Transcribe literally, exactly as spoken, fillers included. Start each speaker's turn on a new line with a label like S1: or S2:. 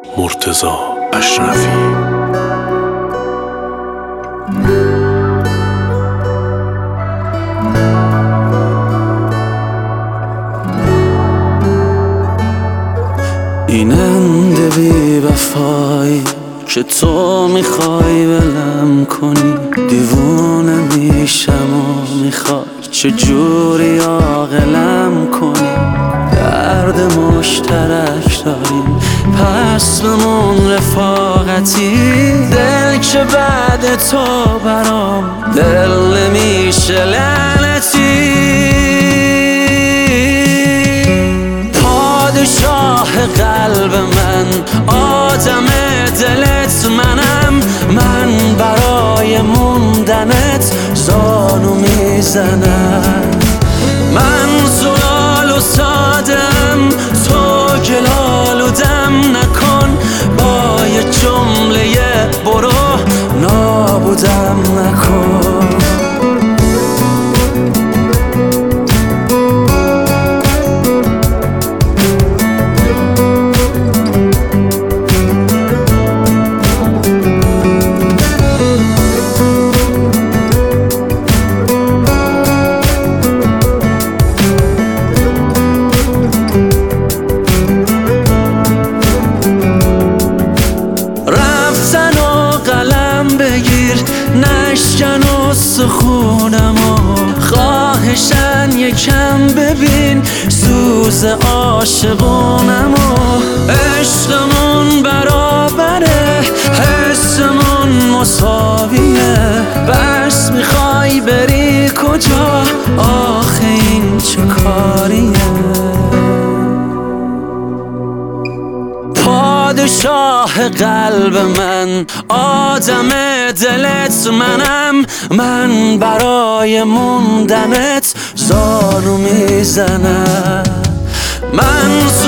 S1: مرتضی اشرفی.
S2: این انده بی وفایی که تو میخوای ولم کنی، دیوونه میشم و میخوای چجوری عاقلم کنی. درد مشترک داریم پس بمون رفاقتی، دل که بعد تو برام دل نمیشه لعنتی. پادشاه قلب من، آدم دلت منم، من برای موندنت زانو میزنم. من زلال و سادم، تو گلالودم نکن، با یه جمله برو نابودم نکن. نشکن استخونمو، خواهشن یکم ببین سوز عاشقونمو. عشقمون برابره، حسمون مساویه، بس میخوای بری کجا؟ آخه این چه کاریه؟ پادشاه قلب من، آدم دلت منم، من برای موندنت زانو میزنم. من